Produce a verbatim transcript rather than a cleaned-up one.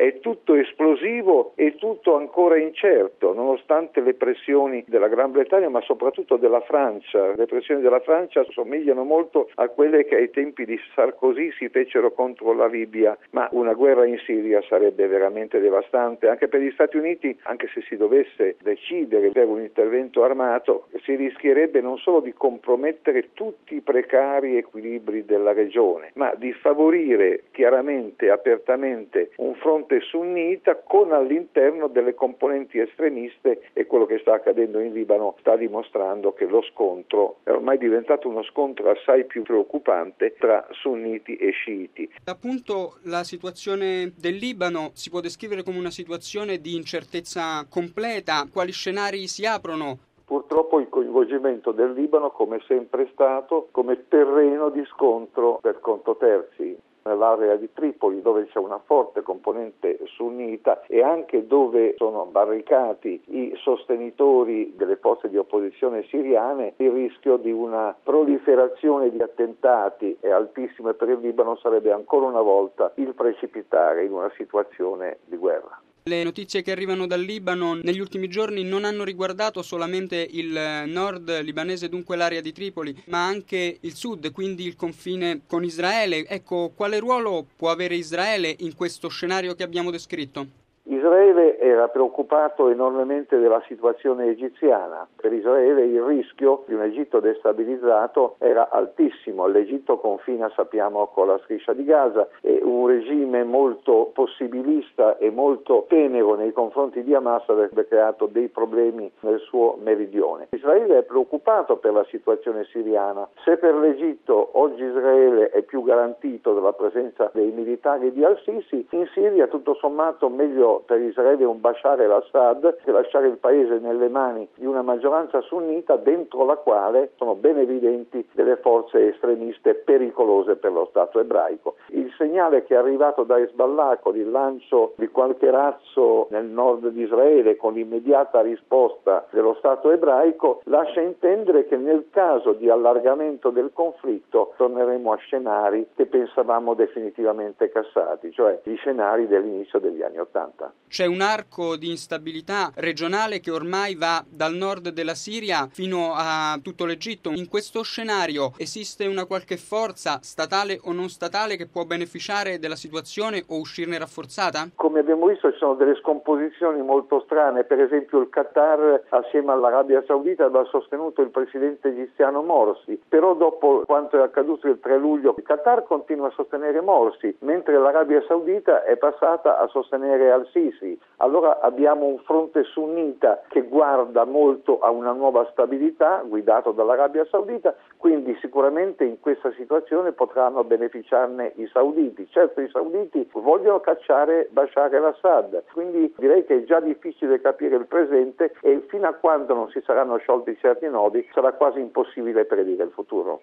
è tutto esplosivo e tutto ancora incerto, nonostante le pressioni della Gran Bretagna, ma soprattutto della Francia. Le pressioni della Francia somigliano molto a quelle che ai tempi di Sarkozy si fecero contro la Libia, ma una guerra in Siria sarebbe veramente devastante anche per gli Stati Uniti. Anche se si dovesse decidere per un intervento armato, si rischierebbe non solo di compromettere tutti i precari equilibri della regione, ma di favorire chiaramente, apertamente un fronte sunnita con all'interno delle componenti estremiste, e quello che sta accadendo in Libano sta dimostrando che lo scontro è ormai diventato uno scontro assai più preoccupante tra sunniti e sciiti. Appunto, la situazione del Libano si può descrivere come una situazione di incertezza completa. Quali scenari si aprono? Purtroppo il coinvolgimento del Libano, come sempre è stato, come terreno di scontro per conto terzi. Nell'area di Tripoli, dove c'è una forte componente sunnita e anche dove sono barricati i sostenitori delle forze di opposizione siriane, il rischio di una proliferazione di attentati è altissimo e per il Libano sarebbe ancora una volta il precipitare in una situazione di guerra. Le notizie che arrivano dal Libano negli ultimi giorni non hanno riguardato solamente il nord libanese, dunque l'area di Tripoli, ma anche il sud, quindi il confine con Israele. Ecco, quale ruolo può avere Israele in questo scenario che abbiamo descritto? Israele era preoccupato enormemente della situazione egiziana. Per Israele il rischio di un Egitto destabilizzato era altissimo. L'Egitto confina, sappiamo, con la striscia di Gaza e un regime molto possibilista e molto tenero nei confronti di Hamas avrebbe creato dei problemi nel suo meridione. Israele è preoccupato per la situazione siriana. Se per l'Egitto oggi Israele è più garantito dalla presenza dei militari di Al-Sisi, in Siria tutto sommato meglio per Israele un Bashar el-Assad che lasciare il paese nelle mani di una maggioranza sunnita dentro la quale sono ben evidenti delle forze estremiste pericolose per lo Stato ebraico. Il segnale che è arrivato da Hezbollah con il lancio di qualche razzo nel nord di Israele con l'immediata risposta dello Stato ebraico lascia intendere che nel caso di allargamento del conflitto torneremo a scenari che pensavamo definitivamente cassati, cioè gli scenari dell'inizio degli anni Ottanta. C'è un arco di instabilità regionale che ormai va dal nord della Siria fino a tutto l'Egitto. In questo scenario esiste una qualche forza, statale o non statale, che può beneficiare della situazione o uscirne rafforzata? Come abbiamo visto ci sono delle scomposizioni molto strane, per esempio il Qatar assieme all'Arabia Saudita aveva sostenuto il presidente egiziano Morsi, però dopo quanto è accaduto il tre luglio il Qatar continua a sostenere Morsi, mentre l'Arabia Saudita è passata a sostenere Al-Sisi. Allora abbiamo un fronte sunnita che guarda molto a una nuova stabilità guidato dall'Arabia Saudita, quindi sicuramente in questa situazione potranno beneficiarne i sauditi. Certo, i sauditi vogliono cacciare Bashar el-Assad, quindi direi che è già difficile capire il presente e fino a quando non si saranno sciolti certi nodi sarà quasi impossibile predire il futuro.